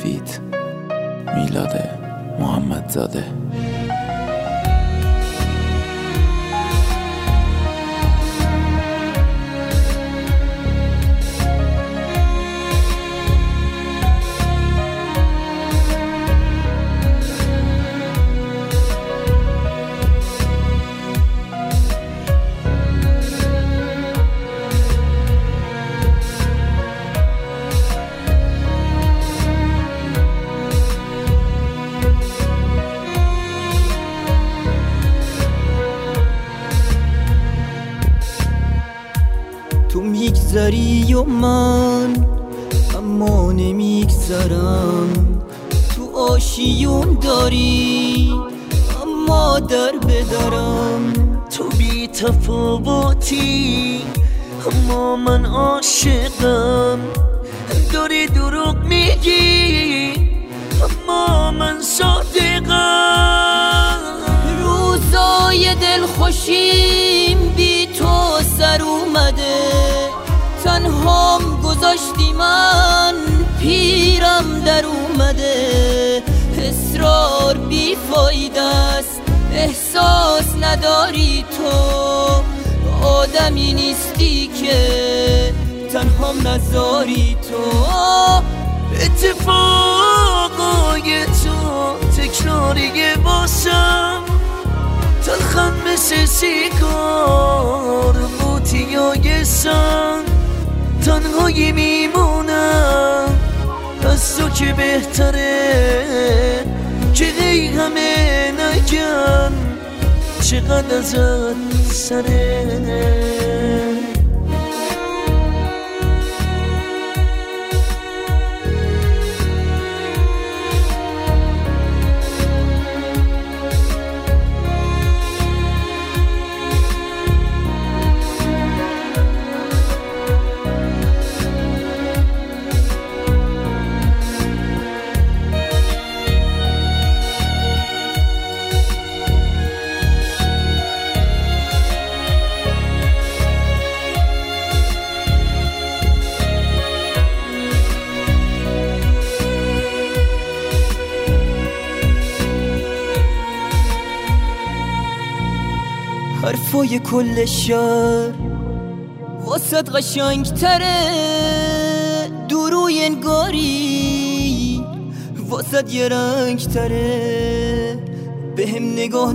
فیت میلاد محمدزاده. تو میگذری و من اما نمیگذرم، تو آشیون داری اما در بدرم. تو بی تفاوتی اما من عاشقم، داری دروغ میگی اما من صادقم. روزای دلخوشیم بی تو سر اومده، تنهام گذاشتی من پیرم در اومده. اصرار بی فایده است، احساس نداری تو، آدمی نیستی که تنهام نذاری تو. اتفاقای تو تکراریه باسم، تلخن مثل سیگار بوتیای سن. تنهایی میمونم از تو که بهتره، که هی همه نگن چقدر ازت سره. حرفای کل شهر واسد قشنگتره، دروی انگاری واسد یه رنگ تره. بهم نگاه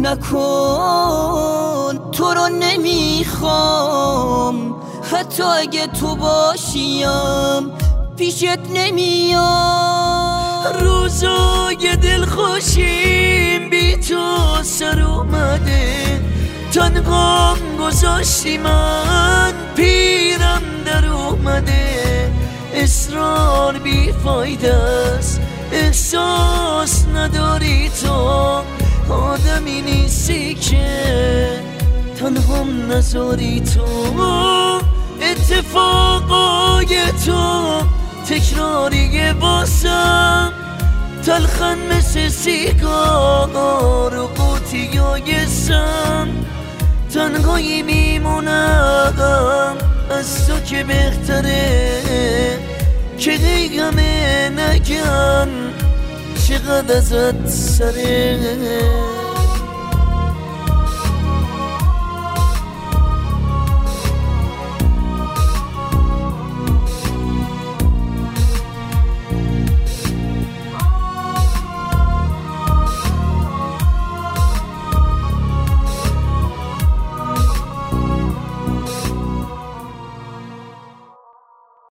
نکن تو رو نمیخوام، حتی اگه تو باشیم پیشت نمیام. روزای دلخوشیم بی تو سر اومده، تنهام گذاشتی من پیرم در اومده. اصرار بی فایده است، احساس نداری تو، آدمی نیستی که تنهام نذاری تو. اتفاقای تو تکراریه باسم، تلخن مثل سیگار و قوطیای سم. تنهایی میمونم از تو که بهتره، که هی همه نگن چقدر ازت سره.